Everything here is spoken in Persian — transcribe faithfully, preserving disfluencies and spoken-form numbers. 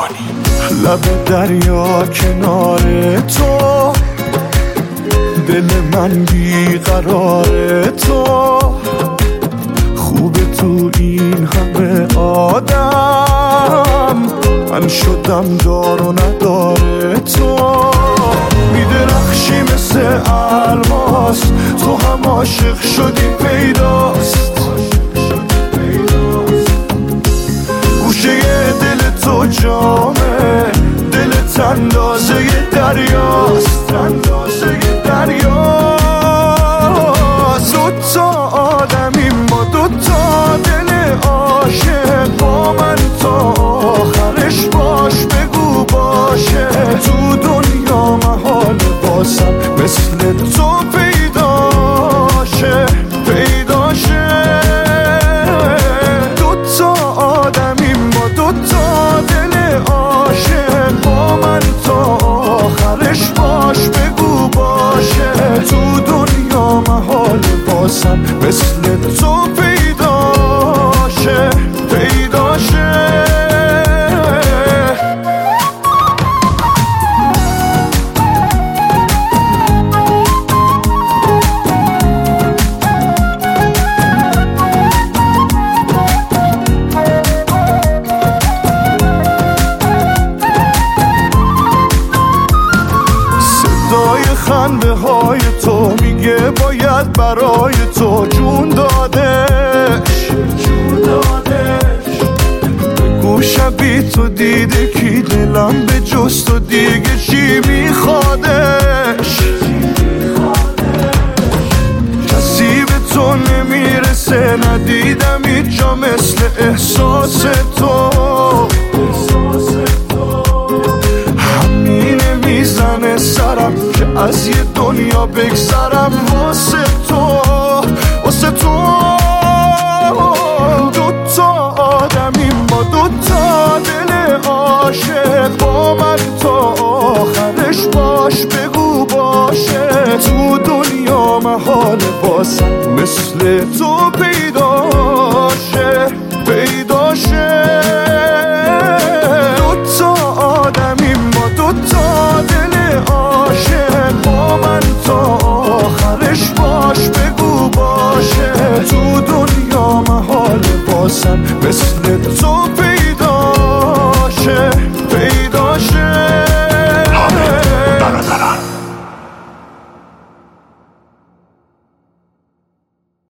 لب دریا کنار تو، دل من بیقرار تو، خوبه تو این همه آدم، من شدم دار و نداره تو. میدرخشی مثل الماس، تو هم عاشق شدی پیداست، گوشه دل تو جامه، دلت اندازه دریاست، اندازه دریاست. دوتا آدمی ما، دوتا دل عاشق، با من تا آخرش باش بگو باشه. تو دنیا محال باسم مثل تو پیداشه، پیداشه. دوتا آدمی ما، دوتا دل عاشق، با من تا آخرش باش بگو باشه. تو دنیا محال باسم مثل تو پیداشه، پیداشه. خنده های تو میگه باید برای تو جون دادش، جون دادش. بگو شبی تو دیده کی دلم به جز تو دیگه چی میخوادش. کسی به تو نمیرسه، ندیدم هیچ جا مثل احساس تو، همینه میزنه سرم که از یه دنیا بگذرم واسه تو، واسه تو. دوتا آدمی ما، دوتا دل عاشق، با من تا آخرش باش بگو باشه. تو دنیا محال باسم مثل تو